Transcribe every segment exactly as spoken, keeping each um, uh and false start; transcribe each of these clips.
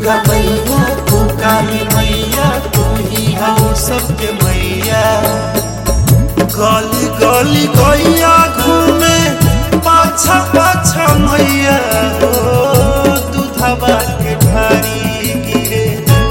दुर्गा मैया तू काली मैया तू ही हो सबके मैया। गली गली गैया घूमे पाछा पाछा मैया हो दूधवा के ढारी गिरे।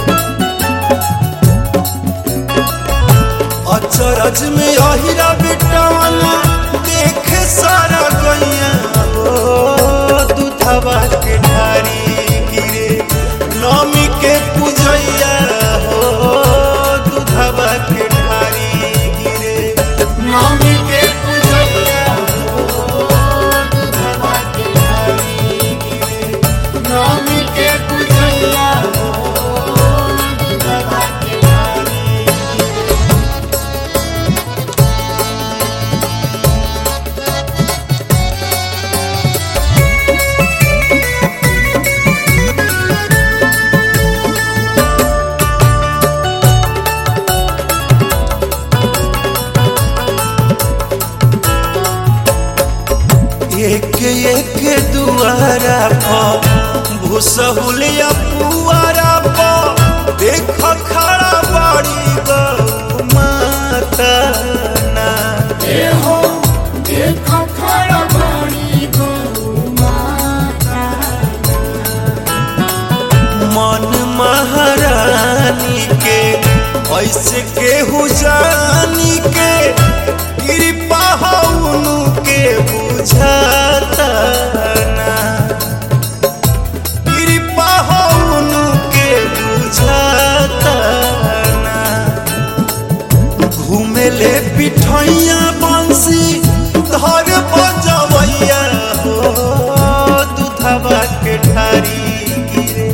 अचरज में अहिरा बेटावाना देखे सारा गैया हो दूधवा के ढारी गिरे। नौमी के पूजैया हो दूधवा के ढारी गिरे। नौमी के पूजैया हो दूधवा के ढारी गिरे। नौमी के पूजैया हो दूधवा के ढारी एक एक दुआरा पर भूसहुलिया पुआरा पर देख खड़ा बड़ी गौ माता ना। हो देख खड़ा बड़ी गौ माता। मन महारानी के ऐसे केहू जानी के कृपा हउनु के बुझाता ना। कृपा हउनु के बुझाता ना। घूमे ले पिठैया बंसी धर बजवैया हो दूधवा के ढारी गिरे।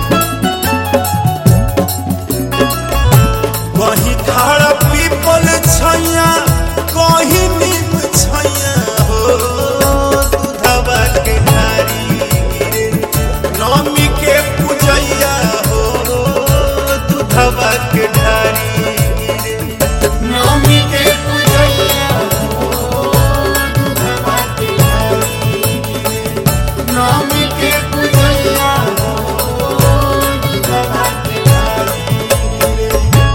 कहीं खाड़ा पीपल छैया कहीं नीम छैया हो दूधवा के ढारी गिरे। नौमी के पूजैया हो दूधवा के ढारी गिरे। नौमी के पूजैया हो दूधवा के ढारी गिरे। नौमी के पूजैया हो दूधवा के ढारी गिरे।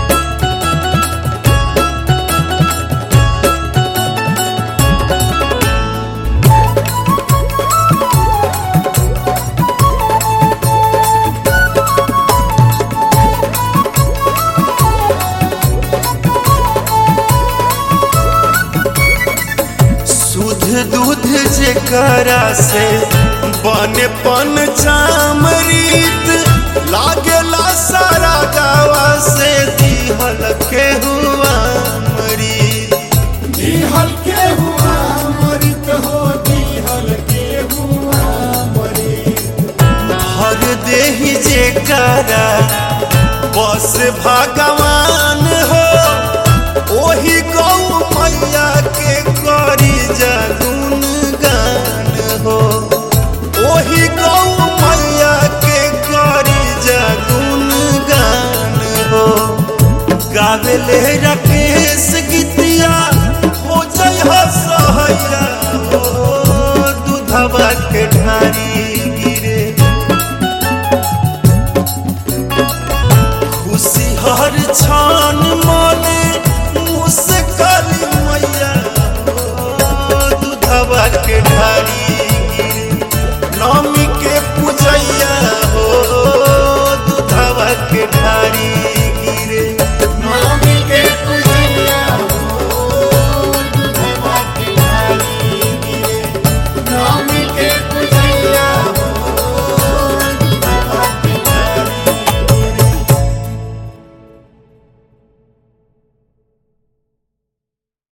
शुद्ध दूध जेकरा से बने पंचामृत लागेला सारा गावा से दिहल के हुआ मरी। दिहल के हुआ अमृत हो दिहल के हुआ अमृत। हर देहि जेकरा बस भगवान हो ओही गौ मैया के करी जगुन गान हो। ओही गौ मैया के करी जगुन गान हो। गावेले राकेश गीतिया हो जय हो सहैया हो दूधवा के ढारी गिरे। खुशी हर छान